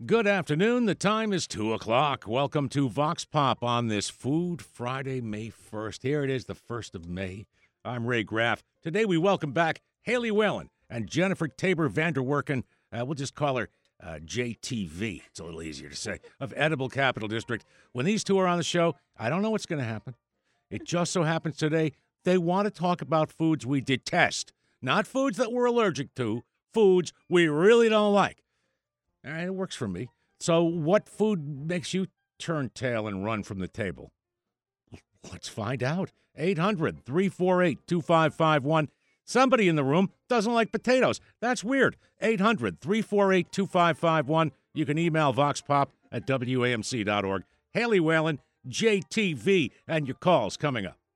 Good afternoon. The time is 2 o'clock. Welcome to Vox Pop on this Food Friday, May 1st. Here it is, the 1st of May. I'm Ray Graff. Today we welcome back Haley Whalen and Jennifer Tabor Vanderwerken. We'll just call her JTV. It's a little easier to say, of Edible Capital District. When these two are on the show, I don't know what's going to happen. It just so happens today they want to talk about foods we detest, not foods that we're allergic to, foods we really don't like. All right, it works for me. So what food makes you turn tail and run from the table? Let's find out. 800-348-2551. Somebody in the room doesn't like potatoes. That's weird. 800-348-2551. You can email voxpop@wamc.org. Haley Whalen, JTV, and your calls coming up.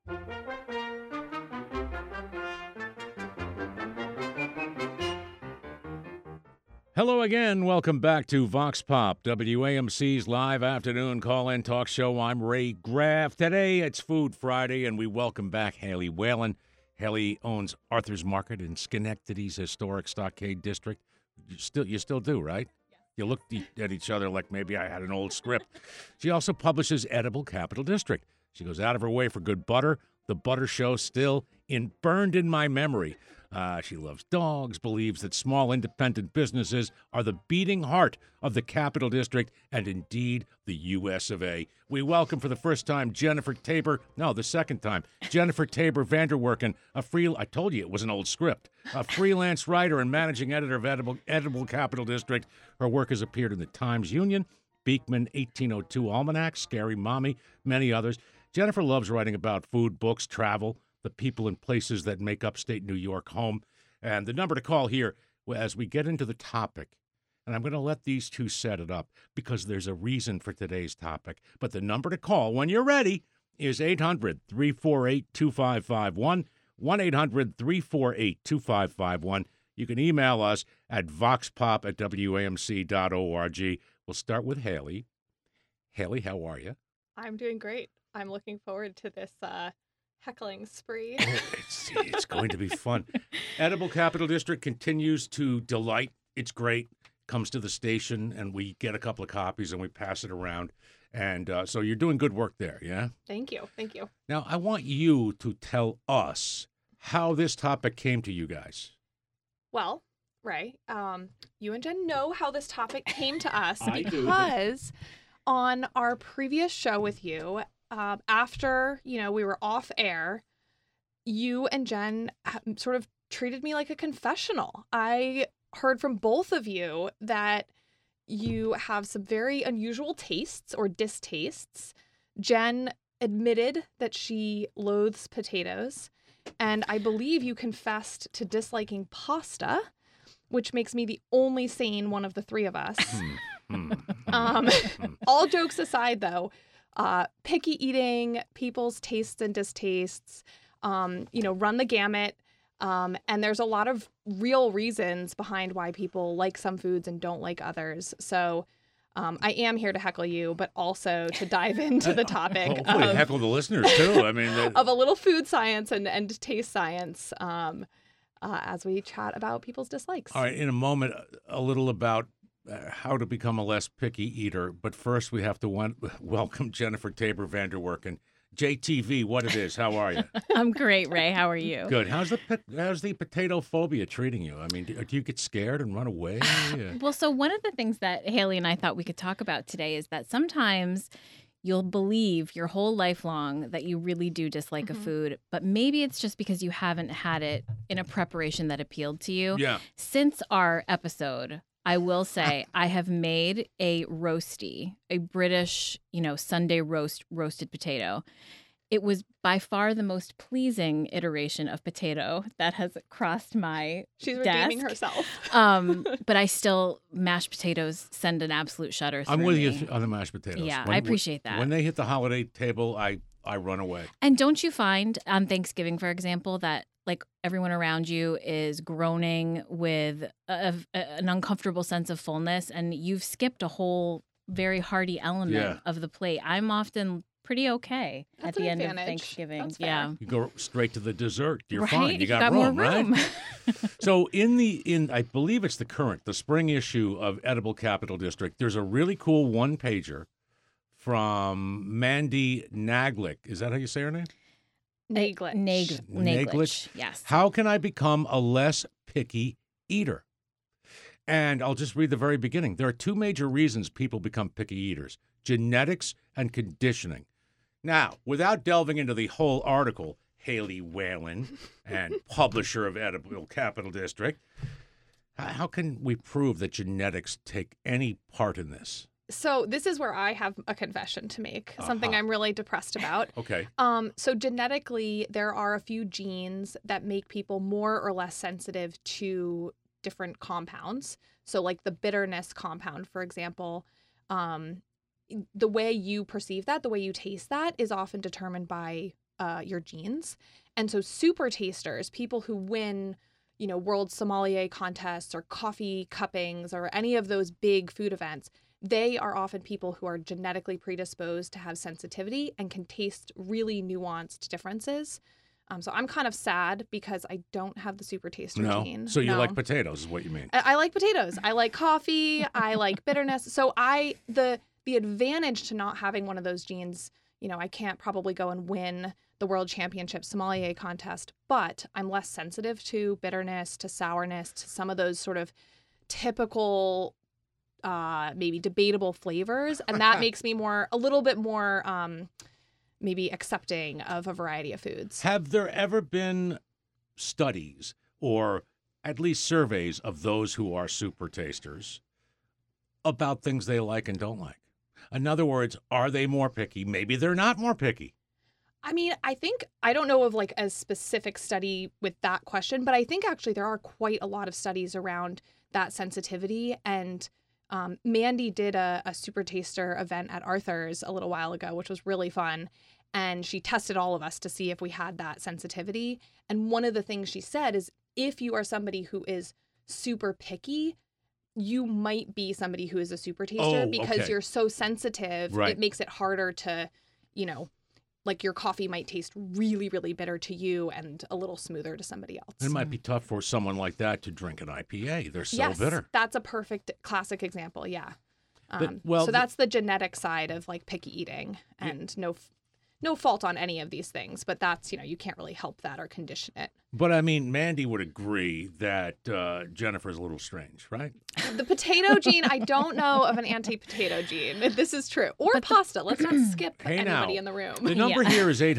Hello again. Welcome back to Vox Pop, WAMC's live afternoon call-in talk show. I'm Ray Graff. Today it's Food Friday, and we welcome back Haley Whalen. Haley owns Arthur's Market in Schenectady's historic Stockade District. You still do, right? Yeah. You looked at each other like maybe I had an old script. She also publishes Edible Capital District. She goes out of her way for good butter. The Butter Show still burned in my memory. She loves dogs, believes that small independent businesses are the beating heart of the Capital District and indeed the U.S. of A. We welcome for the first time Jennifer Tabor Vanderwerken, I told you it was an old script, a freelance writer and managing editor of Edible Capital District. Her work has appeared in the Times-Union, Beekman 1802 Almanac, Scary Mommy, many others. Jennifer loves writing about food, books, travel, the people and places that make upstate New York home. And the number to call here as we get into the topic, and I'm going to let these two set it up because there's a reason for today's topic. But the number to call when you're ready is 800-348-2551, 1-800-348-2551. You can email us at voxpop@wamc.org. We'll start with Haley. Haley, how are you? I'm doing great. I'm looking forward to this heckling spree. Oh, it's going to be fun. Edible Capital District continues to delight. It's great. Comes to the station, and we get a couple of copies, and we pass it around. And so you're doing good work there, yeah? Thank you. Thank you. Now, I want you to tell us how this topic came to you guys. Well, Ray, you and Jen know how this topic came to us I do. because on our previous show with you, after, we were off air, you and Jen sort of treated me like a confessional. I heard from both of you that you have some very unusual tastes or distastes. Jen admitted that she loathes potatoes, and I believe you confessed to disliking pasta, which makes me the only sane one of the three of us. All jokes aside, though, picky eating, people's tastes and distastes, run the gamut. And there's a lot of real reasons behind why people like some foods and don't like others. So I am here to heckle you, but also to dive into the topic. Hopefully heckle the listeners, too. I mean, of a little food science and taste science as we chat about people's dislikes. All right, in a moment, a little about how to become a less picky eater. But first, we have to welcome Jennifer Tabor Vanderwerken. JTV, what it is. How are you? I'm great, Ray. How are you? Good. How's the potato phobia treating you? I mean, do you get scared and run away? Well, so one of the things that Haley and I thought we could talk about today is that sometimes you'll believe your whole life long that you really do dislike a food, but maybe it's just because you haven't had it in a preparation that appealed to you. Yeah. Since our episode, I will say I have made a roasty, a British, Sunday roasted potato. It was by far the most pleasing iteration of potato that has crossed my She's desk. redeeming herself. But I still, mashed potatoes send an absolute shudder through I'm with me. you on the mashed potatoes. Yeah, I appreciate that. When they hit the holiday table, I run away. And don't you find on Thanksgiving, for example, that like everyone around you is groaning with an uncomfortable sense of fullness, and you've skipped a whole very hearty element of the plate? I'm often pretty okay That's at the an end of advantage. Thanksgiving. That's fair. Yeah. You go straight to the dessert. You're Right? fine. You got more room, room. right? So in I believe it's the spring issue of Edible Capital District, there's a really cool one-pager from Mandy Naglick. Is that how you say her name? Naglich. Naglich. Yes. How can I become a less picky eater? And I'll just read the very beginning. There are two major reasons people become picky eaters: genetics and conditioning. Now, without delving into the whole article, Haley Whalen, and publisher of Edible Capital District, how can we prove that genetics take any part in this? So this is where I have a confession to make, something I'm really depressed about. Okay. So genetically, there are a few genes that make people more or less sensitive to different compounds. So like the bitterness compound, for example, the way you perceive that, the way you taste that is often determined by your genes. And so super tasters, people who win, world sommelier contests or coffee cuppings or any of those big food events, they are often people who are genetically predisposed to have sensitivity and can taste really nuanced differences. So I'm kind of sad because I don't have the super taster gene. So you like potatoes is what you mean. I like potatoes. I like coffee. I like bitterness. So the advantage to not having one of those genes, I can't probably go and win the world championship sommelier contest, but I'm less sensitive to bitterness, to sourness, to some of those sort of typical maybe debatable flavors, and that makes me a little bit more maybe accepting of a variety of foods. Have there ever been studies or at least surveys of those who are super tasters about things they like and don't like? In other words, are they more picky? Maybe they're not more picky. I mean, I don't know of like a specific study with that question, but I think actually there are quite a lot of studies around that sensitivity. And Mandy did a super taster event at Arthur's a little while ago, which was really fun. And she tested all of us to see if we had that sensitivity. And one of the things she said is if you are somebody who is super picky, you might be somebody who is a super taster because you're so sensitive. Right. It makes it harder to, like your coffee might taste really, really bitter to you and a little smoother to somebody else. It might be tough for someone like that to drink an IPA. They're so bitter. That's a perfect classic example. Yeah. So that's the genetic side of like picky eating, and no fault on any of these things, but that's, you can't really help that or condition it. But I mean, Mandy would agree that Jennifer's a little strange, right? The potato gene, I don't know of an anti-potato gene. This is true. Or pasta. Let's not skip anybody in the room. The number here is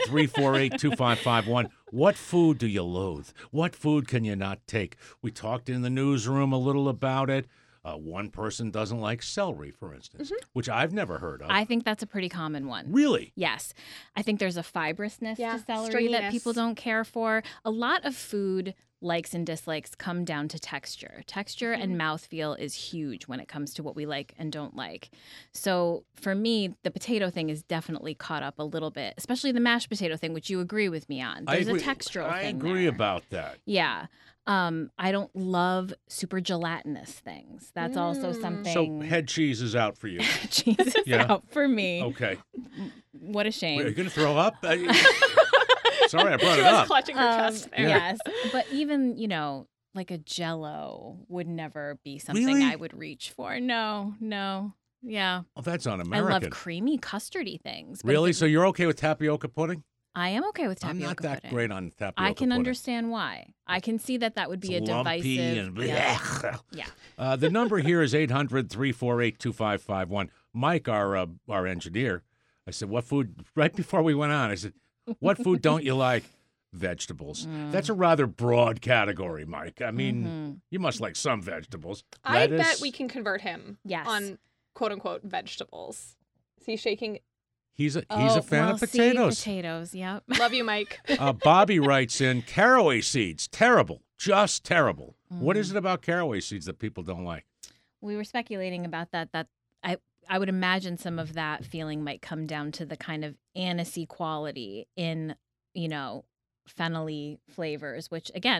800-348-2551. What food do you loathe? What food can you not take? We talked in the newsroom a little about it. One person doesn't like celery, for instance, which I've never heard of. I think that's a pretty common one. Really? Yes. I think there's a fibrousness to celery stringiness that people don't care for. A lot of food likes and dislikes come down to texture. Texture and mouthfeel is huge when it comes to what we like and don't like. So for me, the potato thing is definitely caught up a little bit, especially the mashed potato thing, which you agree with me on. There's a textural thing I agree there. about that. Yeah. I don't love super gelatinous things. That's also something. So head cheese is out for you. Cheese is out for me. Okay. What a shame. Wait, are you going to throw up? Sorry, I brought She it was up. clutching her chest there. Yes. But even, like a Jell-O would never be something Really? I would reach for. No. Yeah. Oh, that's un-American. I love creamy, custardy things. But Really? So you're okay with tapioca pudding? I am okay with I'm tapioca not that pudding. great on tapioca I can pudding. understand why. I can see that would be It's a lumpy divisive. and Yeah. The number here is 800-348-2551. Mike, our engineer, I said, what food, right before we went on, I said, what food don't you like? Vegetables. That's a rather broad category, Mike. I mean, you must like some vegetables. I Lettuce. bet we can convert him on quote unquote vegetables. Is he shaking? He's a fan of potatoes. Potatoes, yep. Love you, Mike. Bobby writes in, caraway seeds, terrible, just terrible. What is it about caraway seeds that people don't like? We were speculating about that I would imagine some of that feeling might come down to the kind of anisey quality in, fennel-y flavors, which again,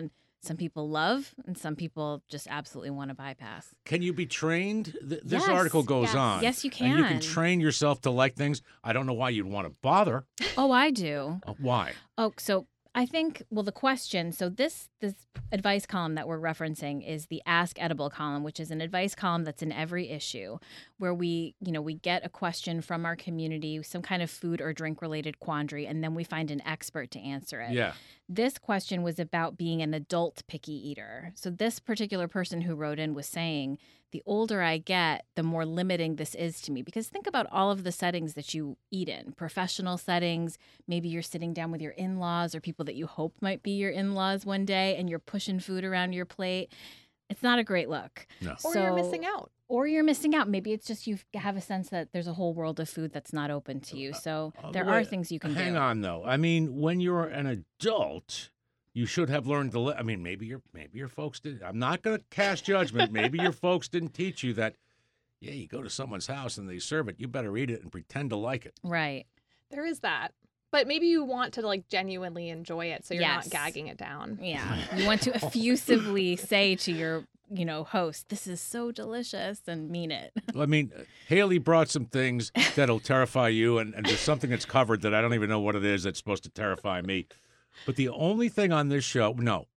some people love and some people just absolutely want to bypass. Can you be trained? This Yes, article goes yes. on. Yes, you And you can can. train yourself to like things. I don't know why you'd want to bother. Oh, I do. Why? Oh, so I think, well, the question, so this advice column that we're referencing is the Ask Edible column, which is an advice column that's in every issue where we get a question from our community, some kind of food or drink related quandary, and then we find an expert to answer it. Yeah. This question was about being an adult picky eater. So this particular person who wrote in was saying, the older I get, the more limiting this is to me. Because think about all of the settings that you eat in, professional settings. Maybe you're sitting down with your in-laws or people that you hope might be your in-laws one day, and you're pushing food around your plate. It's not a great look. No. Or you're missing out. Or you're missing out. Maybe it's just you have a sense that there's a whole world of food that's not open to you. So there are things you can do. Hang on, though. I mean, when you're an adult, you should have learned to. I mean, maybe your folks did. I'm not going to cast judgment. Maybe your folks didn't teach you that. Yeah, you go to someone's house and they serve it. You better eat it and pretend to like it. Right. There is that. But maybe you want to like genuinely enjoy it so you're Yes. not gagging it down. Yeah. You want to effusively say to your, host, this is so delicious, and mean it. I mean, Haley brought some things that'll terrify you, and there's something that's covered that I don't even know what it is that's supposed to terrify me. But the only thing on this show,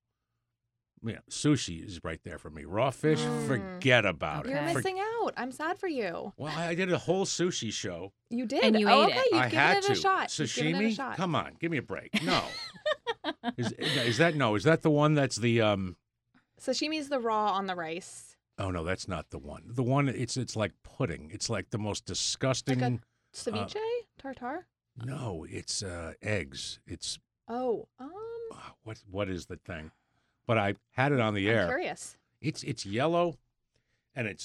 sushi is right there for me. Raw fish, forget about You're it. missing out. I'm sad for you. Well, I did a whole sushi show. You did. And you oh, ate okay. it. You've I given had it to. a shot. You've given it a Sashimi? shot. Come on, give me a break. No. Is that the Sashimi's the raw on the rice. Oh no, that's not the one. The one it's like pudding. It's like the most disgusting. Like a ceviche? Tartar? No, it's eggs. It's Oh. what is the thing? But I had it on the air. I'm curious. It's yellow, and it's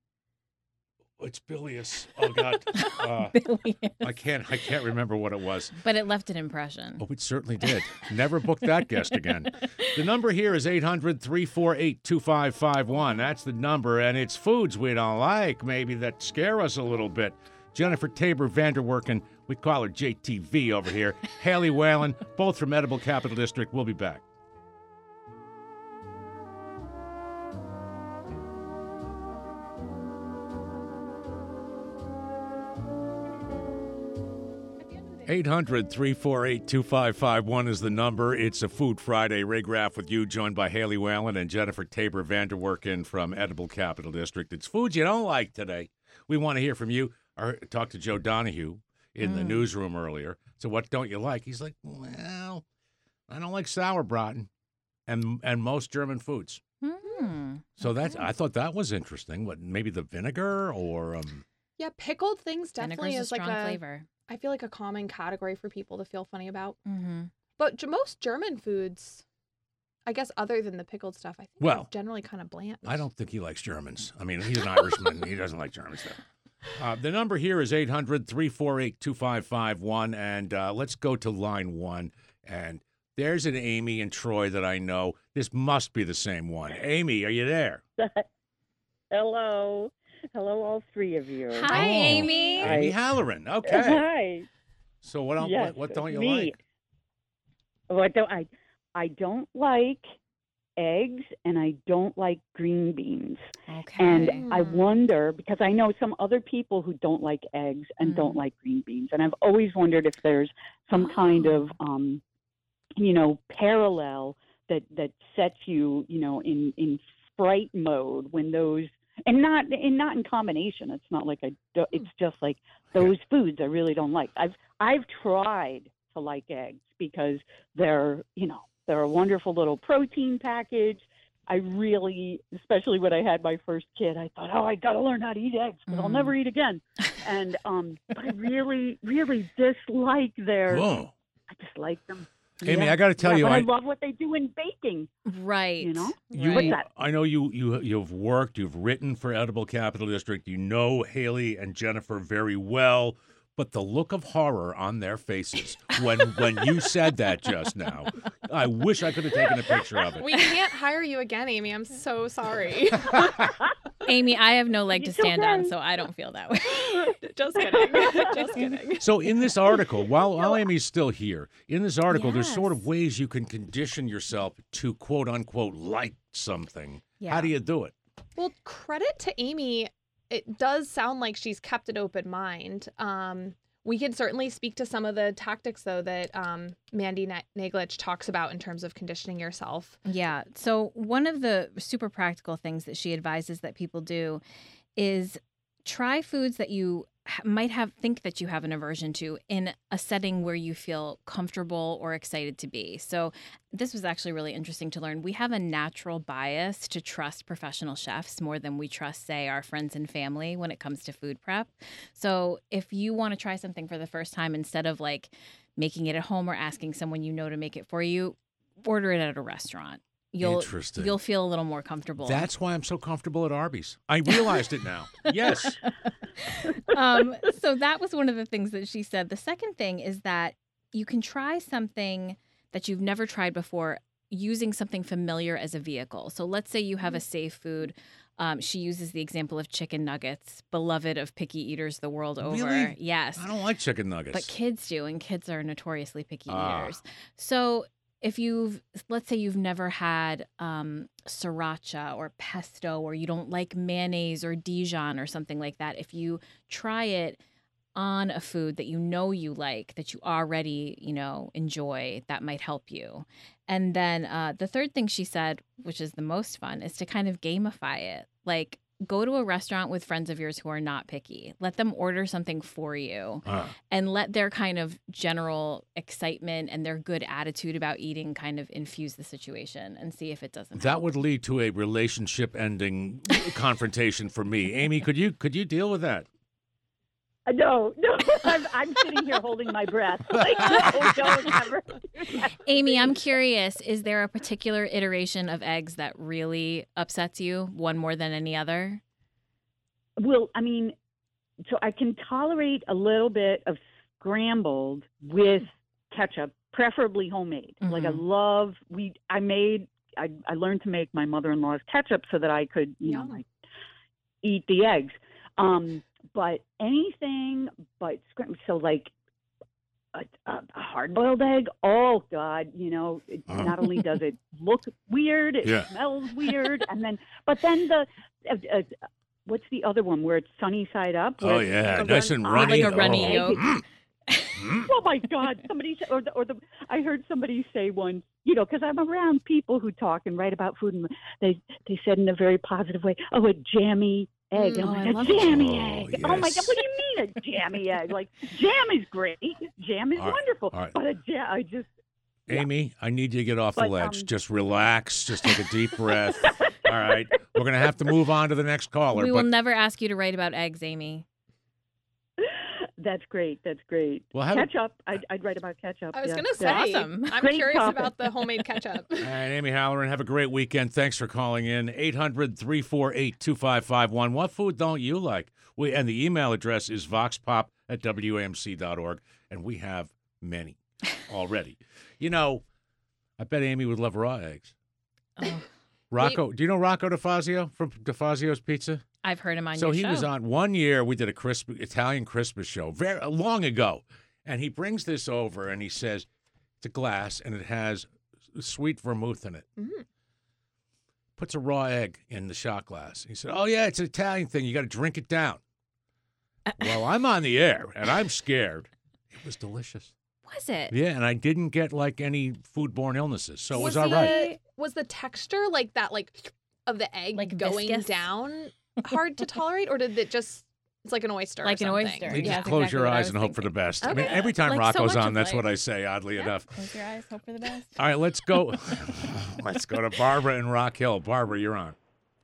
bilious. Oh God, Billion. I can't remember what it was. But it left an impression. Oh, it certainly did. Never book that guest again. The number here is 800-348-2551. That's the number, and it's foods we don't like, maybe that scare us a little bit. Jennifer Tabor Vanderwerken, we call her JTV over here. Haley Whalen, both from Edible Capital District. We'll be back. Eight 800-348-2551 is the number. It's a Food Friday. Ray Graff with you, joined by Haley Whalen and Jennifer Tabor Vanderwerken from Edible Capital District. It's foods you don't like today. We want to hear from you. I talked to Joe Donahue in the newsroom earlier. So what don't you like? He's like, well, I don't like sauerbraten and most German foods. So I thought that was interesting. What, maybe the vinegar or Yeah, pickled things definitely Vinegar's is a like strong flavor. I feel like a common category for people to feel funny about. Mm-hmm. But most German foods, I guess other than the pickled stuff, I think are generally kind of bland. I don't think he likes Germans. I mean, he's an Irishman. He doesn't like Germans. The number here is 800-348-2551, and let's go to line one. And there's an Amy and Troy that I know. This must be the same one. Amy, are you there? Hello. Hello, all three of you. Hi, Amy. Amy Halloran. Okay. Hi. So what don't Yes, you me. like? I don't like eggs, and I don't like green beans. Okay. And I wonder, because I know some other people who don't like eggs and don't like green beans, and I've always wondered if there's some kind of parallel that sets you, in fright mode when those, and not in combination. It's not like it's just like those foods I really don't like. I've tried to like eggs because they're a wonderful little protein package. I really, especially when I had my first kid, I thought, I got to learn how to eat eggs because I'll never eat again. And but I really, really dislike Whoa. I dislike them. Amy, Yeah. I got to tell you, but I love what they do in baking. Right. What's that? I know you've worked, you've written for Edible Capital District. You know Haley and Jennifer very well, but the look of horror on their faces when you said that just now, I wish I could have taken a picture of it. We can't hire you again, Amy. I'm so sorry. Amy, I have no leg to It's stand on, okay. so I don't feel that way. Just kidding. Just kidding. So in this article, while Amy's still here, in this article, there's sort of Yes. ways you can condition yourself to quote unquote like something. Yeah. How do you do it? Well, credit to Amy. It does sound like she's kept an open mind. We can certainly speak to some of the tactics, though, that Mandy Naglich talks about in terms of conditioning yourself. Yeah. So one of the super practical things that she advises that people do is try foods that you might think that you have an aversion to in a setting where you feel comfortable or excited to be. So this was actually really interesting to learn. We have a natural bias to trust professional chefs more than we trust, say, our friends and family when it comes to food prep. So if you want to try something for the first time, instead of like making it at home or asking someone you know to make it for you, order it at a restaurant. Interesting. You'll feel a little more comfortable. That's why I'm so comfortable at Arby's. I realized it now. Yes. So that was one of the things that she said. The second thing is that you can try something that you've never tried before using something familiar as a vehicle. So let's say you have a safe food. She uses the example of chicken nuggets, beloved of picky eaters the world over. Really? Yes. I don't like chicken nuggets. But kids do, and kids are notoriously picky Ah. eaters. So if let's say you've never had sriracha or pesto, or you don't like mayonnaise or Dijon or something like that, if you try it on a food that you know you like, that you already, enjoy, that might help you. And then the third thing she said, which is the most fun, is to kind of gamify it. Like, go to a restaurant with friends of yours who are not picky. Let them order something for you and let their kind of general excitement and their good attitude about eating kind of infuse the situation and see if it doesn't That help. would lead to a relationship-ending confrontation for me. Amy, could you deal with that? No. I'm sitting here holding my breath. Like, no, don't ever do that. Amy, I'm curious, is there a particular iteration of eggs that really upsets you, one more than any other? Well, I mean, so I can tolerate a little bit of scrambled with ketchup, preferably homemade. Like I love, I learned to make my mother-in-law's ketchup so that I could, like eat the eggs. But anything but so like a hard-boiled egg, oh God, not only does it look weird, it smells weird, but then what's the other one where it's sunny side up? Oh yeah, nice and runny. Like a runny yolk. Oh my God! Somebody said, I heard somebody say once, because I'm around people who talk and write about food, and they said in a very positive way, "Oh, a jammy egg." And I'm like, a jammy egg. Yes. Oh my God! What do you mean a jammy egg? Like, jam is great. Jam is wonderful. all right. But a jam, Amy, I need you to get off the But, ledge. Just relax. Just take a deep breath. All right. We're going to have to move on to the next caller. We will never ask you to write about eggs, Amy. That's great. That's great. Well, ketchup. I'd write about ketchup. I was going to Yeah. say, Awesome. I'm Great curious topic. about the homemade ketchup. All right, Amy Halloran, have a great weekend. Thanks for calling in. 800-348-2551. What food don't you like? And the email address is voxpop@wamc.org, and we have many already. I bet Amy would love raw eggs. Oh, Rocco, do you know Rocco DeFazio from DeFazio's Pizza? I've heard him on So your he show. was on one year. We did a Italian Christmas show very long ago, and he brings this over and he says it's a glass and it has sweet vermouth in it. Mm. Puts a raw egg in the shot glass. He said, "Oh yeah, it's an Italian thing. You got to drink it down." Well, I'm on the air and I'm scared. It was delicious. Was it? Yeah, and I didn't get like any foodborne illnesses, so it was all the, right. Was the texture like that, of the egg Like going viscous? down hard to tolerate, or did it just? It's like an oyster. Like or an something. oyster. You Yeah, just that's close exactly your what I eyes was and hope for the thinking. best. I Okay. mean, every time Like so Rocco's much on, of that's life. what I say, oddly Yeah, enough. Close your eyes, hope for the best. All right, let's go. Let's go to Barbara in Rock Hill. Barbara, you're on.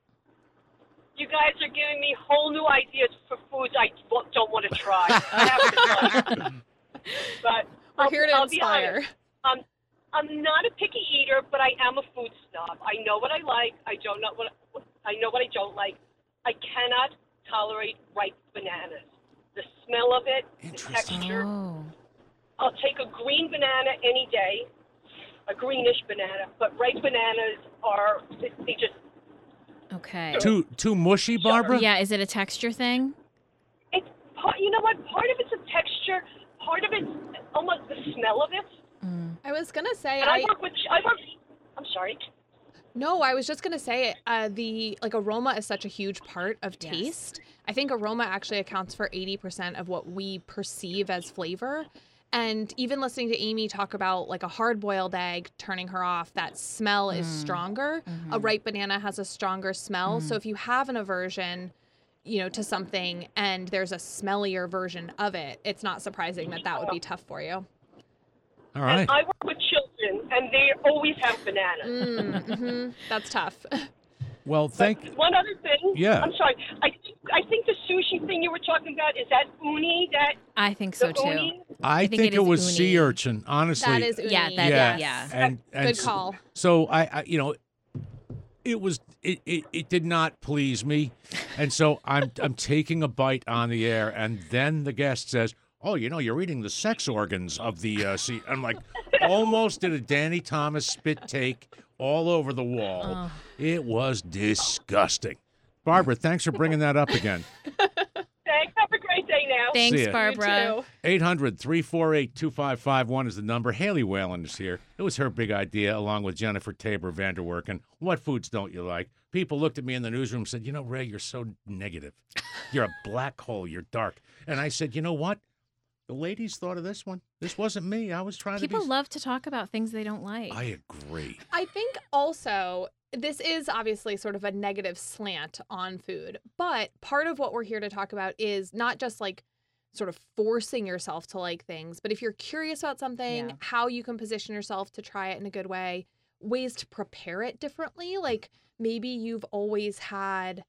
You guys are giving me whole new ideas for foods I don't want to try. I have to try. But We're here to I'll be inspire. honest. I'm not a picky eater, but I am a food snob. I know what I like. I know what I don't like. I cannot tolerate ripe bananas. The smell of it, the texture. Oh. I'll take a green banana any day, a greenish banana, but ripe bananas they just Okay. Too mushy, Barbara? Yeah, is it a texture thing? It's you know what? Part of it's a texture. Part of it's almost the smell of it. I was gonna say And I work. I'm sorry. No, I was just gonna say the aroma is such a huge part of Yes. taste. I think aroma actually accounts for 80% of what we perceive as flavor. And even listening to Amy talk about like a hard-boiled egg turning her off, that smell is stronger. A ripe banana has a stronger smell. So if you have an aversion, to something and there's a smellier version of it, it's not surprising that would be tough for you. All right. And I work with children, and they always have bananas. That's tough. Well, One other thing. Yeah. I'm sorry. I think the sushi thing you were talking about, is that uni? I think so The too. uni? I think think it it is was uni. sea urchin, honestly. That is uni. Yeah. And Good call. So I it did not please me, and so I'm taking a bite on the air, and then the guest says, "Oh, you're eating the sex organs of the sea." I'm like, almost did a Danny Thomas spit take all over the wall. Oh. It was disgusting. Barbara, thanks for bringing that up again. Thanks. Have a great day now. Thanks, See ya. Barbara. 800-348-2551 is the number. Haley Whalen is here. It was her big idea, along with Jennifer Tabor Vanderwerken. What foods don't you like? People looked at me in the newsroom and said, Ray, you're so negative. You're a black hole. You're dark. And I said, you know what? The ladies thought of this one. This wasn't me. I was trying People to be... love to talk about things they don't like. I agree. I think also this is obviously sort of a negative slant on food, but part of what we're here to talk about is not just like sort of forcing yourself to like things, but if you're curious about something, Yeah. how you can position yourself to try it in a good way, ways to prepare it differently. Like maybe you've always had,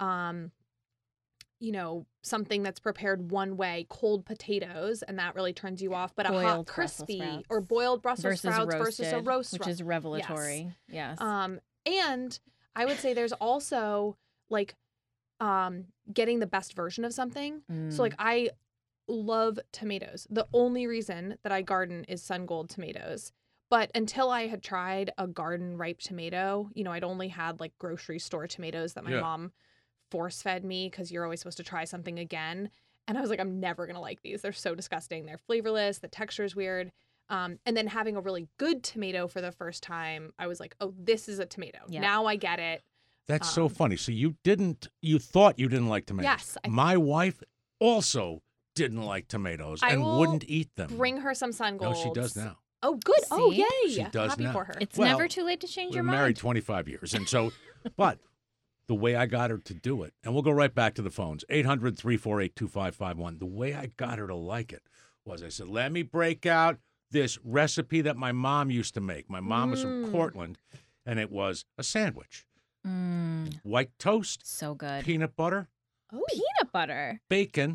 something that's prepared one way, cold potatoes, and that really turns you off, but a hot Boiled Brussels crispy sprouts. or boiled Brussels versus sprouts roasted, versus a roast, which is revelatory. Yes. And I would say there's also like getting the best version of something. So like I love tomatoes. The only reason that I garden is Sun Gold tomatoes. But until I had tried a garden ripe tomato, I'd only had like grocery store tomatoes that my mom force fed me because you're always supposed to try something again. And I was like, I'm never going to like these. They're so disgusting. They're flavorless. The texture is weird. And then having a really good tomato for the first time, I was like, oh, this is a tomato. Yep. Now I get it. That's so funny. So you thought you didn't like tomatoes. Yes. My wife also didn't like tomatoes I and will wouldn't eat them. Bring her some Sun No, Golds. she does now. Oh, good. Oh, See? yay. She does Happy now. for her. It's Well, never too late to change We're your married mind. 25 years. And so, but the way I got her to do it, and we'll go right back to the phones, 800-348-2551. The way I got her to like it was I said, let me break out this recipe that my mom used to make. My mom was from Cortland, and it was a sandwich. White toast, So good. peanut butter, Oh, Peanut butter. bacon,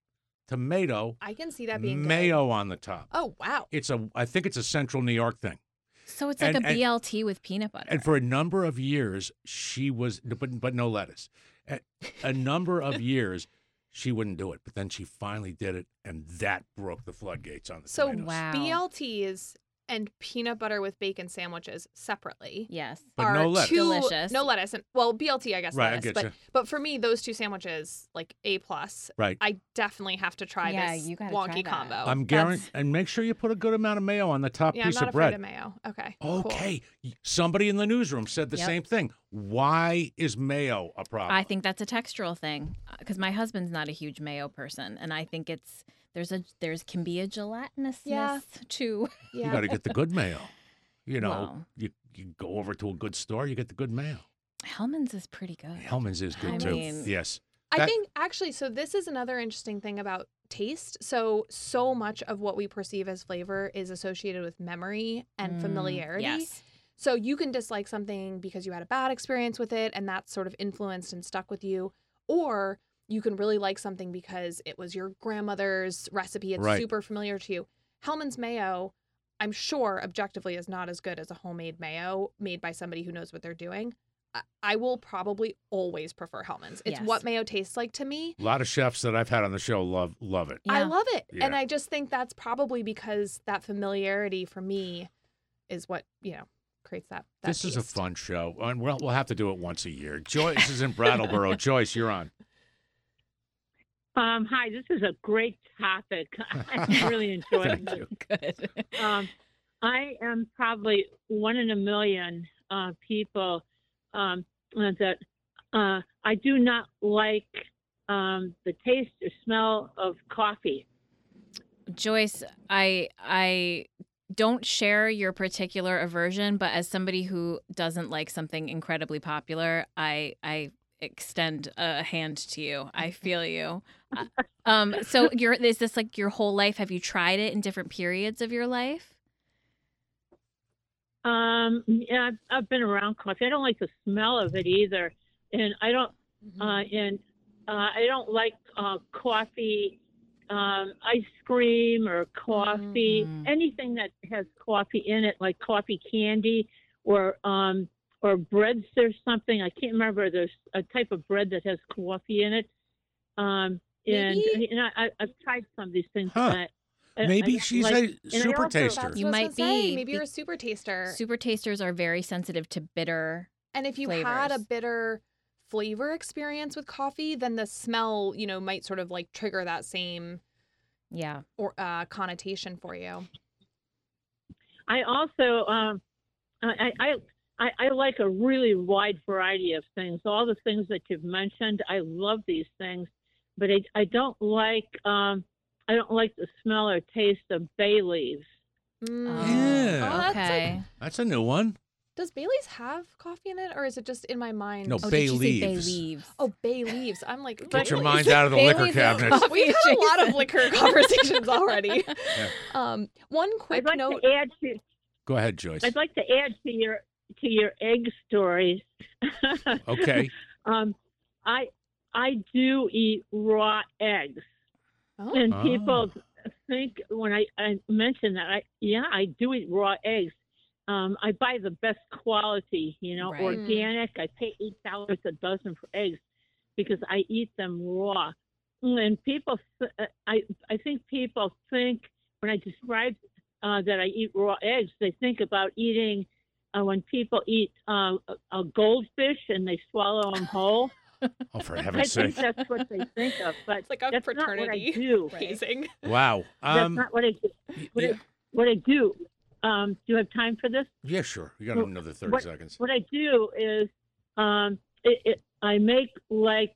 tomato, I can see that being good. mayo on the top. Oh, wow. I think it's a Central New York thing. So it's like And- a BLT with peanut butter. And for a number of years, she was, but no lettuce. A number of years, she wouldn't do it. But then she finally did it, and that broke the floodgates on the So tomatoes. Wow. BLTs and peanut butter with bacon sandwiches separately Yes. But are no lettuce. Delicious. No lettuce. And, well, BLT, I guess Right, I lettuce. get you. But for me, those two sandwiches, like A+. Right. I definitely have to try Yeah, this you gotta wonky try that. combo. I'm That's- guaranteed, and make sure you put a good amount of mayo on the top Yeah, I'm piece not of afraid bread. of mayo. Okay. cool. Okay. Somebody in the newsroom said the Yep. same thing. Why is mayo a problem? I think that's a textural thing because my husband's not a huge mayo person, and I think there's can be a gelatinousness Yeah. to. you Yeah. got to get the good mayo. Well. You go over to a good store, you get the good mayo. Hellman's is pretty good. Hellman's is good I too. mean- Yes. I That- think actually, so this is another interesting thing about taste. So much of what we perceive as flavor is associated with memory and familiarity. Yes. So you can dislike something because you had a bad experience with it and that's sort of influenced and stuck with you. Or you can really like something because it was your grandmother's recipe. It's Right. super familiar to you. Hellman's mayo, I'm sure objectively is not as good as a homemade mayo made by somebody who knows what they're doing. I will probably always prefer Hellman's. It's Yes. what mayo tastes like to me. A lot of chefs that I've had on the show love it. I Yeah. love it. Yeah. And I just think that's probably because that familiarity for me is what, creates that This is a taste. fun show, and we'll have to do it once a year. Joyce is in Brattleboro. Joyce, you're on. Hi, this is a great topic. I'm really enjoying Thank it. you. Good. I am probably one in a million people that I do not like the taste or smell of coffee. Joyce, I don't share your particular aversion, but as somebody who doesn't like something incredibly popular, I extend a hand to you. I feel you. So is this like your whole life? Have you tried it in different periods of your life? Yeah, I've been around coffee. I don't like the smell of it either, and I don't I don't like coffee. Ice cream or coffee, anything that has coffee in it, like coffee candy or breads or something. I can't remember. There's a type of bread that has coffee in it. And I've tried some of these things. Huh. Maybe she's a super taster. That's You what I was might gonna say. be. Maybe you're a super taster. Super tasters are very sensitive to bitter. And if you had a flavors. bitter flavor experience with coffee, then the smell, might sort of like trigger that same Yeah. or connotation for you. I also I like a really wide variety of things. All the things that you've mentioned, I love these things, but I don't like the smell or taste of bay leaves. Yeah. Oh, Okay. That's a new one. Does Bailey's have coffee in it, or is it just in my mind? No, Oh, bay did you say bay leaves. leaves? Oh, bay leaves. I'm like, Get your Bailey's. mind out of the liquor Bailey's cabinet. coffee. We've had a lot of liquor conversations already. One quick I'd like note. to add to Go ahead, Joyce. I'd like to add to your egg stories. Okay. I do eat raw eggs, Oh. and people think when I mention that I do eat raw eggs. I buy the best quality, Right. organic. I pay $8 a dozen for eggs because I eat them raw. And people, I think people think when I describe that I eat raw eggs, they think about eating when people eat a goldfish and they swallow them whole. Oh, for I heaven's think sake. that's what they think of, but It's like a that's not what I fraternity do. raising. Wow. That's not what I do. Yeah, What I do. Do you have time for this? yeah, sure. You got another 30 seconds. What I do is I make like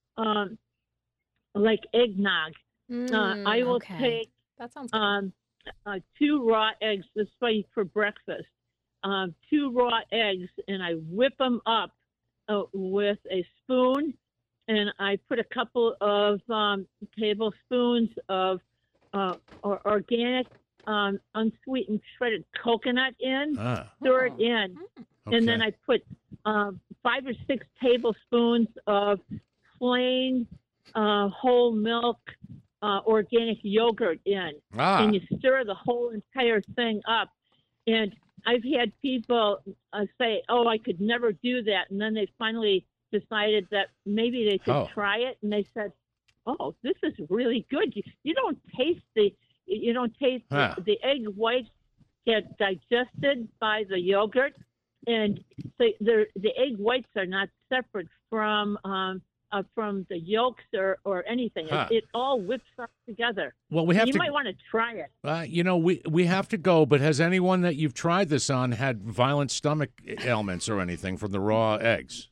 eggnog. I will okay. take That sounds good. 2 raw eggs. This way for breakfast. 2 raw eggs, and I whip them up with a spoon, and I put a couple of tablespoons of organic unsweetened shredded coconut in. Stir it in, and then I put 5 or 6 tablespoons of plain whole milk organic yogurt in, and you stir the whole entire thing up. And I've had people say, "Oh, I could never do that," and then they finally decided that maybe they could try it, and they said, "Oh, this is really good." You don't taste the the egg whites get digested by the yogurt, and the egg whites are not separate from the yolks or anything. It all whips up together. Well, we have you to. might want to try it. We have to go. But has anyone that you've tried this on had violent stomach ailments or anything from the raw eggs?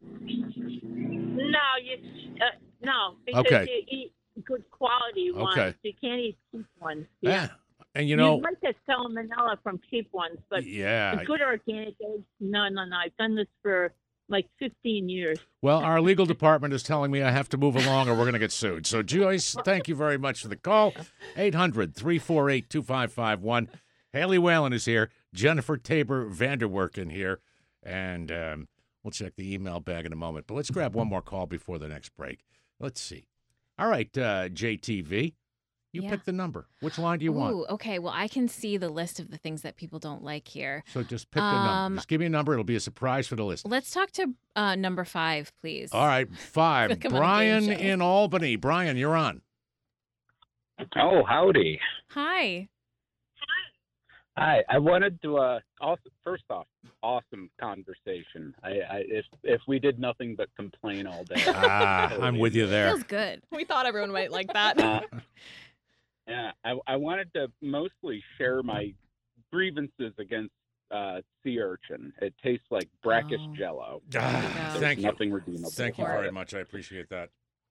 No, because you eat good quality ones. Okay. You can't eat cheap ones. Yeah. And you might get salmonella from cheap ones, but yeah, the good organic eggs, no. I've done this for like 15 years. Well, our legal department is telling me I have to move along or we're going to get sued. So, Joyce, thank you very much for the call. 800-348-2551. Haley Whalen is here. Jennifer Tabor Vanderwerken here. And we'll check the email bag in a moment. But let's grab one more call before the next break. Let's see. All right, JTV. You pick the number. Which line do you want? Okay. Well, I can see the list of the things that people don't like here. So just pick the number. Just give me a number. It'll be a surprise for the list. Let's talk to number 5, please. All right, 5. Come on, Brian game show. in Albany. Brian, you're on. Oh, howdy. Hi. I wanted to also first off, awesome conversation. If we did nothing but complain all day. I'm with you there. Feels good. We thought everyone might like that. Yeah, I wanted to mostly share my grievances against sea urchin. It tastes like brackish Oh. Jello. Thank There's you. nothing redeemable. Thank you about very it. much. I appreciate that.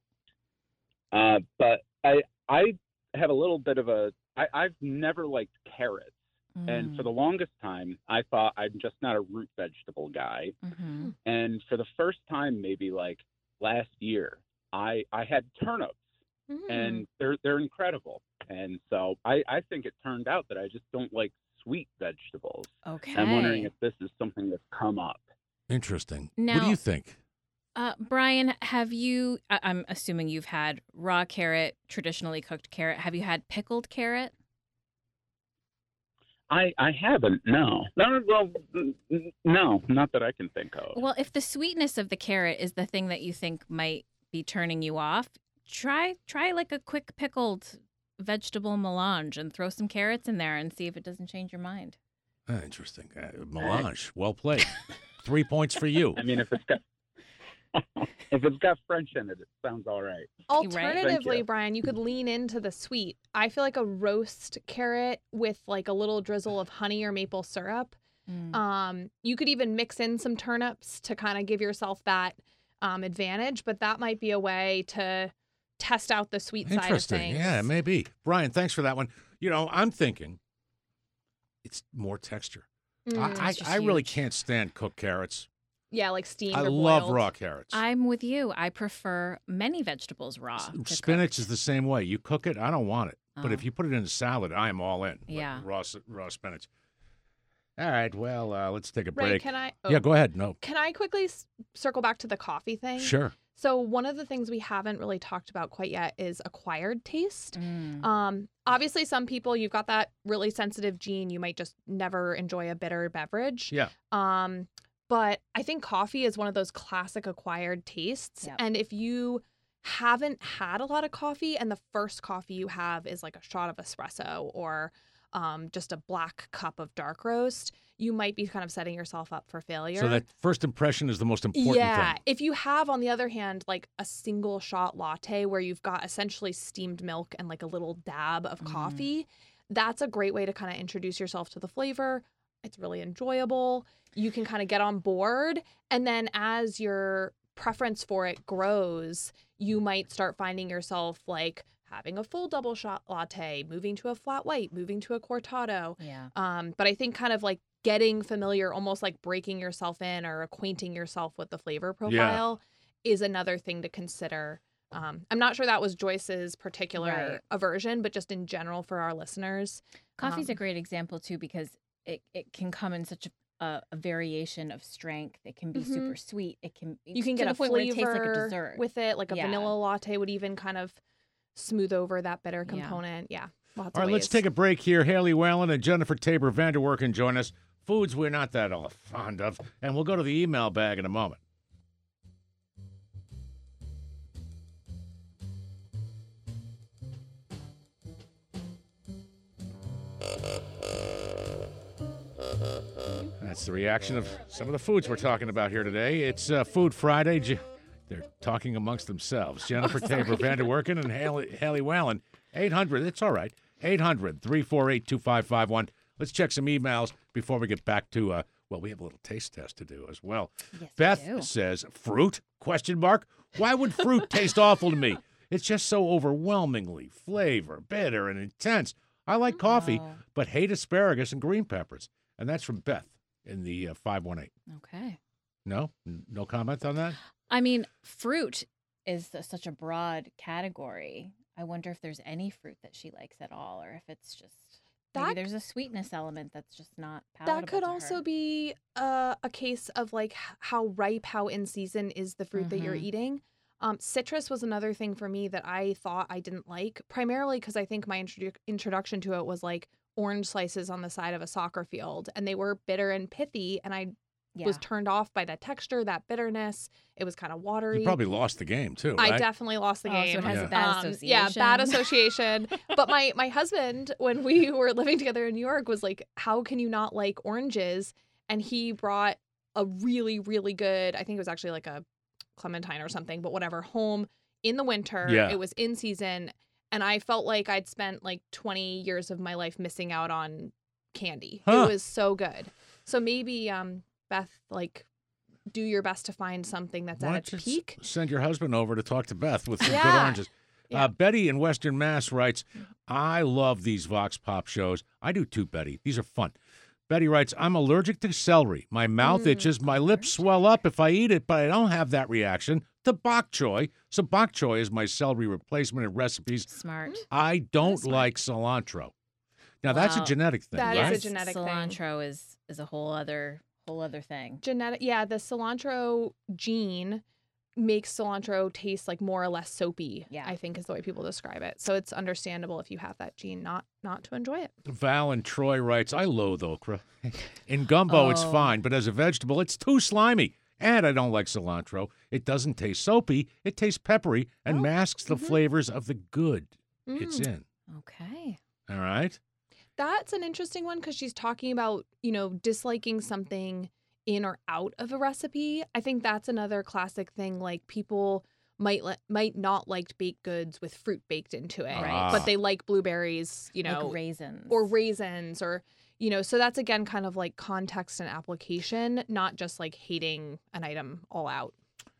But I have a little bit of I've never liked carrots. And for the longest time, I thought I'm just not a root vegetable guy. Mm-hmm. And for the first time, maybe like last year, I had turnips, and they're incredible. And so I think it turned out that I just don't like sweet vegetables. Okay. I'm wondering if this is something that's come up. Interesting. What Now- do you think? Brian, have you? I'm assuming you've had raw carrot, traditionally cooked carrot. Have you had pickled carrot? I haven't. No. Well, no, not that I can think of. Well, if the sweetness of the carrot is the thing that you think might be turning you off, try like a quick pickled vegetable melange and throw some carrots in there and see if it doesn't change your mind. Interesting. Melange. Well played. 3 points for you. I mean, if it's got French in it, it sounds all right. Alternatively, Thank you. Brian, you could lean into the sweet. I feel like a roast carrot with like a little drizzle of honey or maple syrup. You could even mix in some turnips to kind of give yourself that advantage, but that might be a way to test out the sweet side of Interesting. things. Yeah, maybe. Brian, thanks for that one. You know, I'm thinking it's more texture. I really huge. can't stand cooked carrots. Yeah, like steamed I or love boiled. raw carrots. I'm with you. I prefer many vegetables raw. to Spinach cooked. is the same way. You cook it, I don't want it. But Oh. if you put it in a salad, I am all in. with Yeah. Raw spinach. All right, well, let's take a Ray, break. can I? Yeah, go ahead. No. Can I quickly circle back to the coffee thing? Sure. So one of the things we haven't really talked about quite yet is acquired taste. Mm. Obviously, some people, you've got that really sensitive gene. You might just never enjoy a bitter beverage. Yeah. But I think coffee is one of those classic acquired tastes. Yep. And if you haven't had a lot of coffee and the first coffee you have is like a shot of espresso or just a black cup of dark roast, you might be kind of setting yourself up for failure. So that first impression is the most important Yeah. thing. If you have, on the other hand, like a single shot latte where you've got essentially steamed milk and like a little dab of coffee, that's a great way to kind of introduce yourself to the flavor. It's really enjoyable. You can kind of get on board. And then as your preference for it grows, you might start finding yourself like having a full double shot latte, moving to a flat white, moving to a cortado. Yeah. But I think kind of like getting familiar, almost like breaking yourself in or acquainting yourself with the flavor profile is another thing to consider. I'm not sure that was Joyce's particular Right. aversion, but just in general for our listeners. Coffee's a great example too because it can come in such a variation of strength. It can be super sweet. It can You can to get the a point where it tastes like a flavor dessert. with it, like a Yeah. vanilla latte would even kind of smooth over that bitter Yeah. component. Yeah. Lots All of right, let's ways. take a break here. Haley Whalen and Jennifer Tabor Vanderwerken join us. Foods we're not that all fond of. And we'll go to the email bag in a moment. That's the reaction of some of the foods we're talking about here today. It's Food Friday. They're talking amongst themselves. Jennifer Tabor Vanderwerken and Haley Whalen. 800, it's all right. 800-348-2551. Let's check some emails before we get back to, well, we have a little taste test to do as well. Yes, we Beth do. says, fruit? Question mark. Why would fruit taste awful to me? It's just so overwhelmingly flavor, bitter, and intense. I like coffee, Oh. but hate asparagus and green peppers. And that's from Beth in the 518. Okay. No? No comment on that? I mean, fruit is such a broad category. I wonder if there's any fruit that she likes at all, or if it's just maybe That- there's a sweetness element that's just not palatable. That could to also her. be a case of like how ripe, how in season is the fruit that you're Mhm. eating. Citrus was another thing for me that I thought I didn't like, primarily because I think my introduction to it was like orange slices on the side of a soccer field, and they were bitter and pithy, and I was turned off by that texture, that bitterness. It was kind of watery. You probably lost the game too, right? I definitely lost the game. So it has Yeah. a bad association. Yeah, bad association. But my husband, when we were living together in New York, was like, how can you not like oranges? And he brought a really, really good, I think it was actually like a clementine or something, but whatever, home in the winter. Yeah. It was in season. And I felt like I'd spent like 20 years of my life missing out on candy. Huh. It was so good. So maybe, Beth, like, do your best to find something that's Why at don't its you peak. send your husband over to talk to Beth with some good Yeah. oranges. Yeah. Betty in Western Mass writes, I love these Vox Pop shows. I do too, Betty. These are fun. Betty writes, I'm allergic to celery. My mouth itches, my lips swell up if I eat it, but I don't have that reaction to bok choy. So bok choy is my celery replacement in recipes. Smart. I don't like cilantro. Now, that's a Wow. genetic thing, That is right? a genetic thing. Cilantro is a whole other thing. Genetic, yeah, the cilantro gene makes cilantro taste like more or less soapy. Yeah. I think is the way people describe it. So it's understandable if you have that gene not to enjoy it. Val and Troy writes, I loathe okra. In gumbo, it's Oh. fine, but as a vegetable, it's too slimy. And I don't like cilantro. It doesn't taste soapy. It tastes peppery and masks the flavors of the good it's in. Okay. All right? That's an interesting one because she's talking about, disliking something in or out of a recipe. I think that's another classic thing. Like people might not like baked goods with fruit baked into it, Right. but they like blueberries, Like raisins. or raisins or, so that's again kind of like context and application, not just like hating an item all out.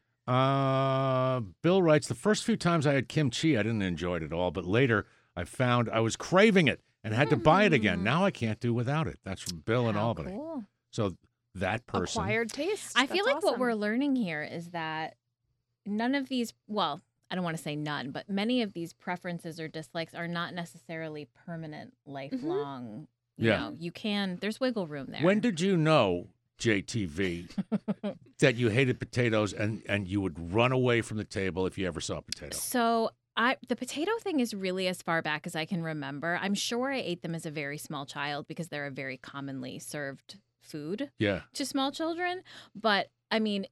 Bill writes, the first few times I had kimchi, I didn't enjoy it at all, but later I found I was craving it and had to buy it again. Now I can't do without it. That's from Bill in How Albany. cool. So that person. Acquired taste. I feel That's like what awesome. we're learning here is that none of these, well, I don't want to say none, but many of these preferences or dislikes are not necessarily permanent, lifelong. Yeah. You can, there's wiggle room there. When did you know, JTV, that you hated potatoes and you would run away from the table if you ever saw a potato? So the potato thing is really as far back as I can remember. I'm sure I ate them as a very small child because they're a very commonly served food Yeah. to small children. But I mean,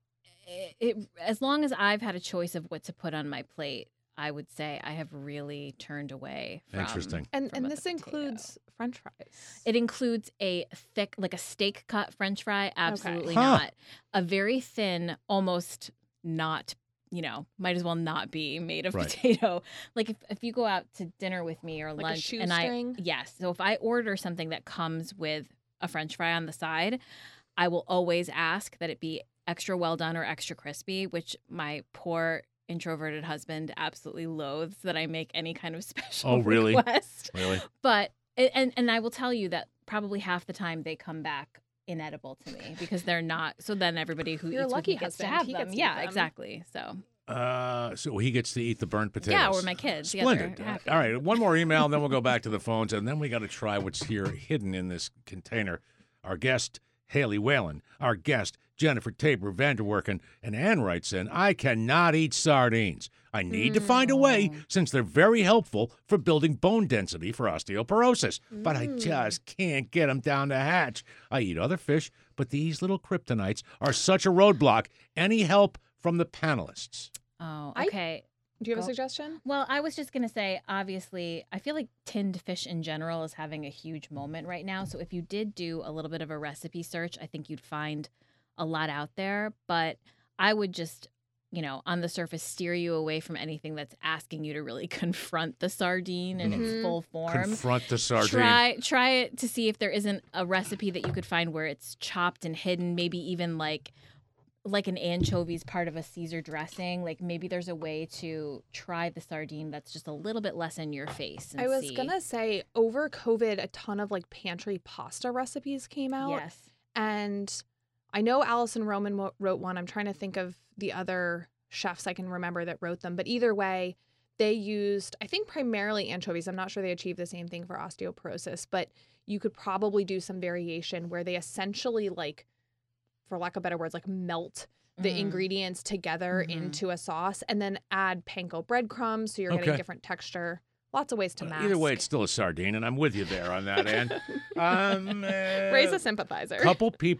as long as I've had a choice of what to put on my plate, I would say I have really turned away from. Interesting. And from this the potato. includes French fries. It includes a thick, like a steak cut French fry. Absolutely Huh. not. A very thin, almost not, might as well not be made of Right. potato. Like if you go out to dinner with me or Like a lunch, shoestring? yes. So if I order something that comes with a French fry on the side, I will always ask that it be extra well done or extra crispy, which my poor introverted husband absolutely loathes that I make any kind of special Oh, really? request. Really? But and I will tell you that probably half the time they come back inedible to me because they're not. So then everybody who You're eats lucky with me gets to husband. have He them. gets to eat Yeah, them. exactly. So So he gets to eat the burnt potatoes. yeah, or my kids. Yeah, they're Splendid. happy. All right, one more email, and then we'll go back to the phones, and then we got to try what's here hidden in this container. Our guest, Haley Whalen. Our guest, Jennifer Tabor Vanderwerken. And Ann writes in, I cannot eat sardines. I need to find a way since they're very helpful for building bone density for osteoporosis. But I just can't get them down the hatch. I eat other fish, but these little kryptonites are such a roadblock. Any help from the panelists? Oh, I- okay. Do you have a Go. suggestion? Well, I was just going to say, obviously, I feel like tinned fish in general is having a huge moment right now. So if you did do a little bit of a recipe search, I think you'd find a lot out there. But I would just, on the surface, steer you away from anything that's asking you to really confront the sardine in its full form. Confront the sardine. Try it to see if there isn't a recipe that you could find where it's chopped and hidden, maybe even like an anchovies part of a Caesar dressing. Like maybe there's a way to try the sardine that's just a little bit less in your face. And I was see. gonna say over COVID, a ton of like pantry pasta recipes came out. Yes. And I know Allison Roman wrote one. I'm trying to think of the other chefs I can remember that wrote them. But either way, they used, I think, primarily anchovies. I'm not sure they achieved the same thing for osteoporosis, but you could probably do some variation where they essentially, like, for lack of better words, like melt the ingredients together into a sauce and then add panko breadcrumbs so you're getting Okay. different texture. Lots of ways to mask. Either way, it's still a sardine, and I'm with you there on that, Ann. Raise a sympathizer. Couple people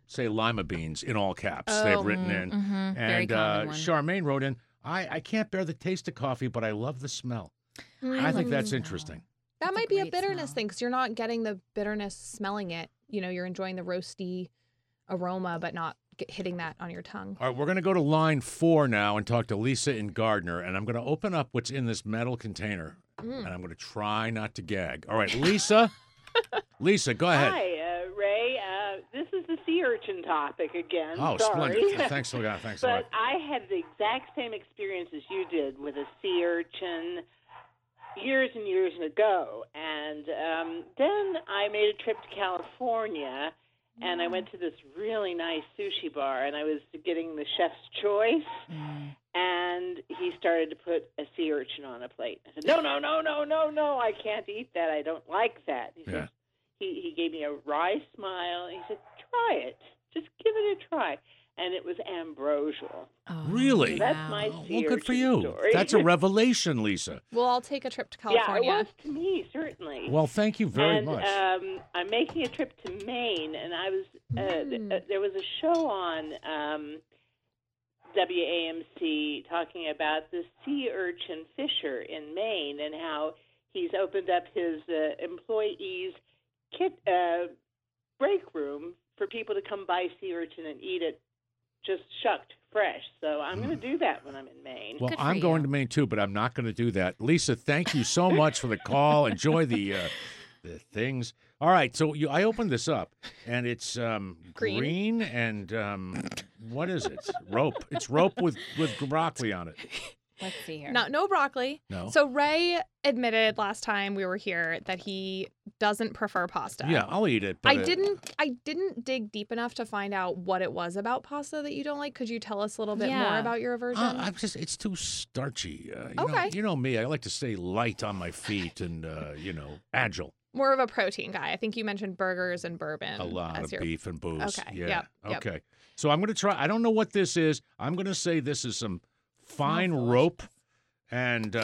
say lima beans in all caps. They've written in. Mm-hmm. Very And common one. Charmaine wrote in, I can't bear the taste of coffee, but I love the smell. I think that's interesting. That It's a might be a great bitterness smell. thing because you're not getting the bitterness smelling it. You know, you're enjoying the roasty aroma, but not hitting that on your tongue. All right, we're going to go to line 4 now and talk to Lisa in Gardner, and I'm going to open up what's in this metal container, and I'm going to try not to gag. All right, Lisa. Lisa, go ahead. Hi, Ray. This is the sea urchin topic again. Oh, Sorry. splendid. Thanks a lot. Thanks a lot. But I had the exact same experience as you did with a sea urchin years and years ago. And then I made a trip to California, and I went to this really nice sushi bar, and I was getting the chef's choice, and he started to put a sea urchin on a plate. I said, no, I can't eat that. I don't like that. He said, he gave me a wry smile. He said, try it. Just give it a try. And it was ambrosial. Oh, Really? That's my Well, sea good for urchin you. story. That's a revelation, Lisa. Well, I'll take a trip to Yeah, California. it was to me, certainly. Well, thank you very and, much. I'm making a trip to Maine, and I was there was a show on WAMC talking about the sea urchin fisher in Maine and how he's opened up his employees' break room for people to come buy sea urchin and eat it just shucked fresh. So I'm going to do that when I'm in Maine. Well, Good for I'm going you. to Maine too, but I'm not going to do that. Lisa, thank you so much for the call. Enjoy the things. All right, so I opened this up, and it's green and what is it? Rope. It's rope with broccoli on it. Let's see here. No broccoli. No. So Ray admitted last time we were here that he doesn't prefer pasta. Yeah, I'll eat it. But, I didn't dig deep enough to find out what it was about pasta that you don't like. Could you tell us a little bit more Yeah. about your aversion? it's too starchy. Okay. You know me. I like to stay light on my feet and agile. More of a protein guy. I think you mentioned burgers and bourbon. A lot as of your... beef and booze. Okay, Yeah. yep, yep. Okay. So I'm going to try. I don't know what this is. I'm going to say this is some fine rope and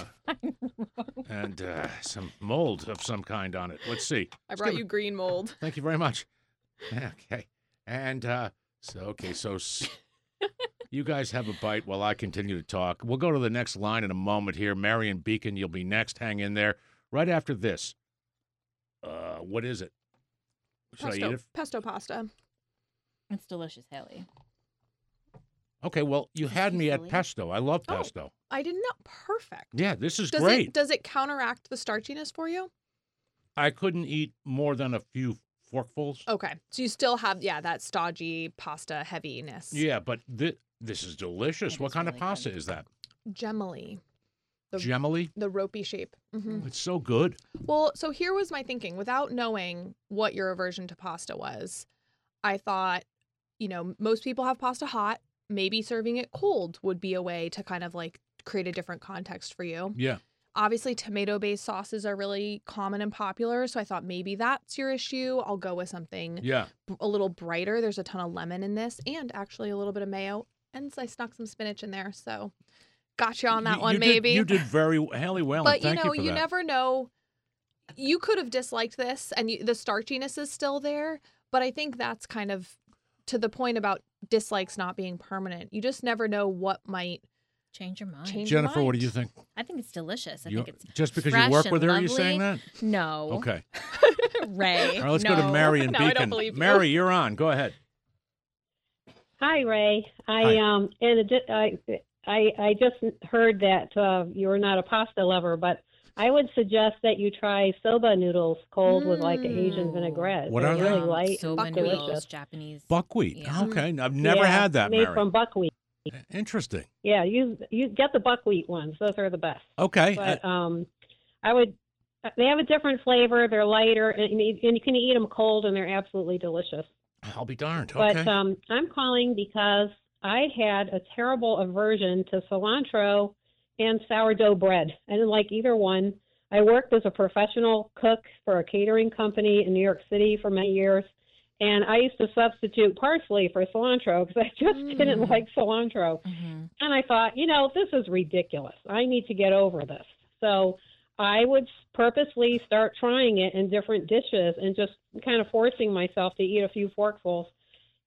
some mold of some kind on it. Let's see. I brought you green mold. Thank you very much. Okay. And so you guys have a bite while I continue to talk. We'll go to the next line in a moment here. Marion Beacon, you'll be next. Hang in there. Right after this. What is it? Should I eat it? Pesto pasta. It's delicious, Haley. Okay, well, you had me at Easily. pesto. I love Oh. pesto. I didn't know. Perfect. Yeah, this is Does great. Does it counteract the starchiness for you? I couldn't eat more than a few forkfuls. Okay. So you still have, that stodgy pasta heaviness. Yeah, but this is delicious. It What is kind of really pasta good. is that? Gemily. The- Gemily? The ropey shape. Hmm. It's so good. Well, so here was my thinking. Without knowing what your aversion to pasta was, I thought, most people have pasta hot. Maybe serving it cold would be a way to kind of like create a different context for you. Yeah. Obviously, tomato-based sauces are really common and popular, so I thought maybe that's your issue. I'll go with something Yeah. a little brighter. There's a ton of lemon in this and actually a little bit of mayo. And I snuck some spinach in there, so got you on that one, maybe. You did very Haley well. But Thank you for you that. never know. You could have disliked this, and the starchiness is still there. But I think that's kind of to the point about dislikes not being permanent. You just never know what might Change your mind. change your Jennifer, what do mind. you think? I think it's delicious. I You- think it's just because you fresh work and with her, are you lovely. saying that? No. Okay. Ray. All right, let's go to no. Marion No, I don't Beacon. believe you. Mary, you're on. Go ahead. Hi, Ray. Hi. I just heard that you were not a pasta lover, but I would suggest that you try soba noodles cold with like Asian vinaigrette. What They're are they? really light Soba and noodles, delicious. Japanese. Buckwheat. Yeah. Okay. I've never Yeah, had that, made Mary. from buckwheat. Interesting. Yeah, you get the buckwheat ones; those are the best. Okay. But I would. They have a different flavor. They're lighter, and you can eat them cold, and they're absolutely delicious. I'll be darned. Okay. But I'm calling because I had a terrible aversion to cilantro and sourdough bread. I didn't like either one. I worked as a professional cook for a catering company in New York City for many years, and I used to substitute parsley for cilantro because I just didn't like cilantro. Mm-hmm. And I thought, this is ridiculous. I need to get over this. So I would purposely start trying it in different dishes and just kind of forcing myself to eat a few forkfuls.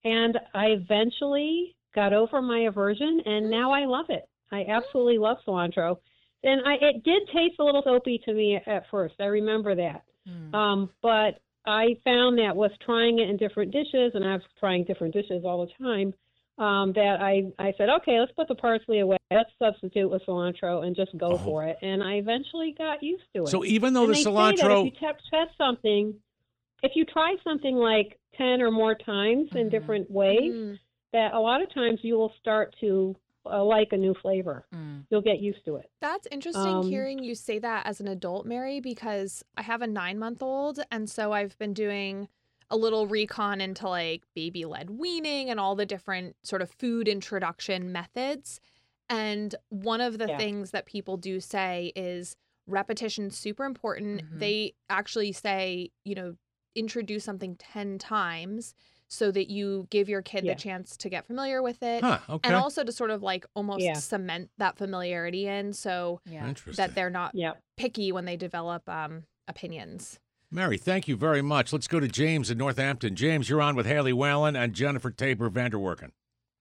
And I eventually got over my aversion, and now I love it. I absolutely love cilantro. And it did taste a little soapy to me at first. I remember that. But I found that with trying it in different dishes, and I was trying different dishes all the time, that I said, okay, let's put the parsley away. Let's substitute with cilantro and just go for it. And I eventually got used to it. So even though and the they cilantro... say that if you test something, if you try something like 10 or more times in different ways, that a lot of times you will start to like a new flavor. You'll get used to it. That's interesting hearing you say that as an adult, Mary, because I have a 9-month-old, and so I've been doing a little recon into like baby-led weaning and all the different sort of food introduction methods. And one of the things that people do say is repetition's super important. They actually say, introduce something 10 times so that you give your kid the chance to get familiar with it. And also to sort of like almost cement that familiarity in so that they're not picky when they develop opinions. Mary, thank you very much. Let's go to James in Northampton. James, you're on with Haley Whalen and Jennifer Tabor Vanderwerken.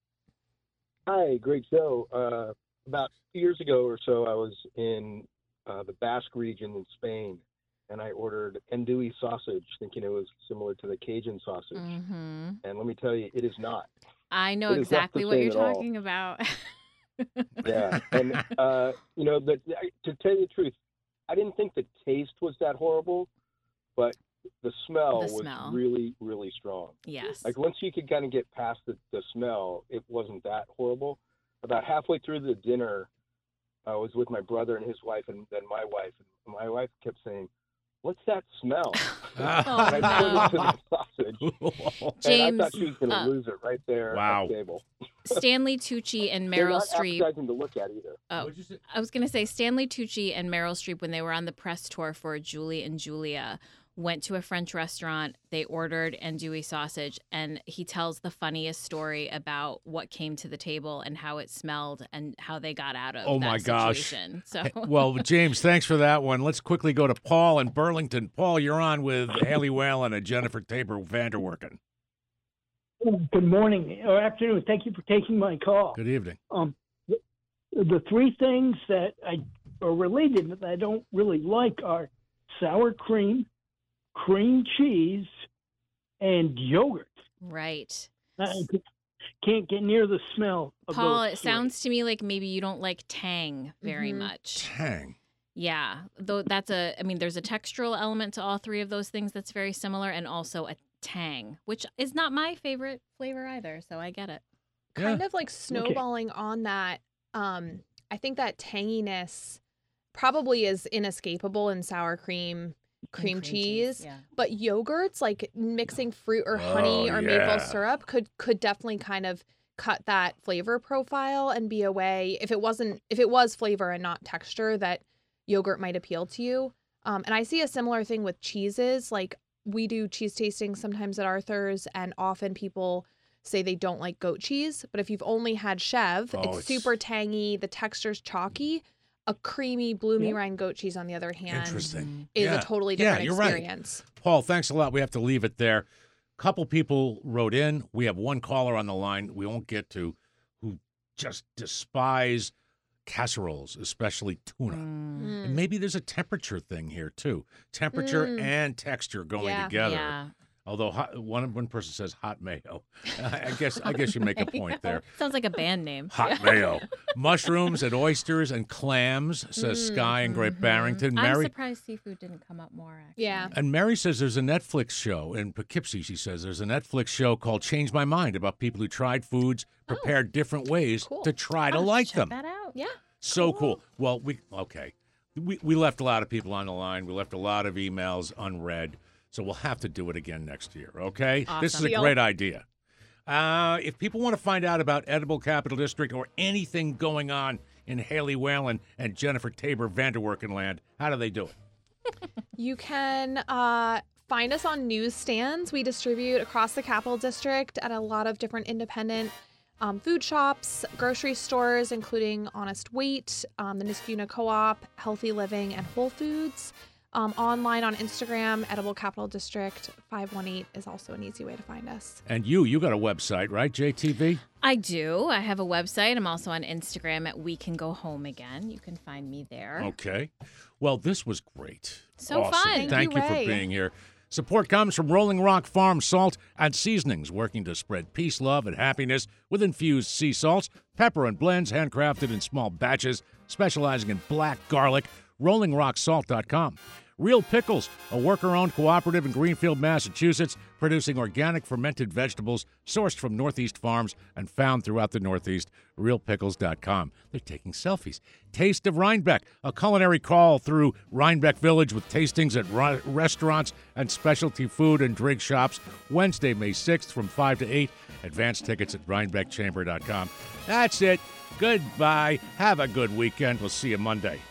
Hi, great show. About 2 years ago or so, I was in the Basque region in Spain, and I ordered andouille sausage, thinking it was similar to the Cajun sausage. And let me tell you, it is not. I know exactly what you're talking about. Yeah, and to tell you the truth, I didn't think the taste was that horrible, but the smell was really, really strong. Yes. Like once you could kind of get past the smell, it wasn't that horrible. About halfway through the dinner, I was with my brother and his wife, and then my wife. And my wife kept saying, "What's that smell?" And I pointed to the sausage. James, and I thought she was going to lose it right there at the table. Stanley Tucci and They're Meryl not Streep. appetizing to look at either. Oh, I was going to say Stanley Tucci and Meryl Streep, when they were on the press tour for Julie and Julia, went to a French restaurant. They ordered andouille sausage, and he tells the funniest story about what came to the table and how it smelled and how they got out of that situation. So, well, James, thanks for that one. Let's quickly go to Paul in Burlington. Paul, you're on with Haley Whalen and Jennifer Tabor Vanderwerken. Good morning or afternoon. Thank you for taking my call. Good evening. The three things that are related that I don't really like are sour cream, cream cheese, and yogurt. Right. I can't get near the smell of Paul, those it sounds to me like maybe you don't like tang very much. Tang. Yeah. Though there's a textural element to all three of those things that's very similar, and also a tang, which is not my favorite flavor either, so I get it. Kind of like snowballing on that. I think that tanginess probably is inescapable in sour cream, cream cheese, but yogurts, like mixing fruit or honey or maple syrup could definitely kind of cut that flavor profile and be a way, if it was flavor and not texture, that yogurt might appeal to you. And I see a similar thing with cheeses. Like we do cheese tastings sometimes at Arthur's, and often people say they don't like goat cheese, but if you've only had Chev, it's super tangy, the texture's chalky. A creamy, bloomy rind goat cheese, on the other hand, is a totally different experience. Right. Paul, thanks a lot. We have to leave it there. A couple people wrote in. We have one caller on the line we won't get to who just despise casseroles, especially tuna. And maybe there's a temperature thing here, too. Temperature and texture going together. Yeah. Although one person says hot mayo. I guess you make a point there. Sounds like a band name. Hot mayo. Mushrooms and oysters and clams, says Sky in Great Barrington. I'm surprised seafood didn't come up more, actually. Yeah. And Mary says there's a Netflix show in Poughkeepsie. She says there's a Netflix show called Change My Mind about people who tried foods prepared different ways to try to like them. Check that out. Yeah. So cool. Well, we left a lot of people on the line. We left a lot of emails unread. So we'll have to do it again next year, okay? Awesome. This is a great idea. If people want to find out about Edible Capital District or anything going on in Haley Whalen and Jennifer Tabor Vanderwerken land, how do they do it? You can find us on newsstands. We distribute across the Capital District at a lot of different independent food shops, grocery stores, including Honest Weight, the Niskuna Co-op, Healthy Living, and Whole Foods. Online on Instagram, Edible Capital District 518 is also an easy way to find us. And you got a website, right, JTV? I do. I have a website. I'm also on Instagram at We Can Go Home Again. You can find me there. Okay. Well, this was great. So awesome. fun. Thank you for Ray. being here. Support comes from Rolling Rock Farm Salt and Seasonings, working to spread peace, love, and happiness with infused sea salts, pepper and blends, handcrafted in small batches, specializing in black garlic. RollingRockSalt.com. Real Pickles, a worker-owned cooperative in Greenfield, Massachusetts, producing organic fermented vegetables sourced from Northeast farms and found throughout the Northeast. RealPickles.com. They're taking selfies. Taste of Rhinebeck, a culinary crawl through Rhinebeck Village with tastings at restaurants and specialty food and drink shops. Wednesday, May 6th from 5 to 8. Advance tickets at RhinebeckChamber.com. That's it. Goodbye. Have a good weekend. We'll see you Monday.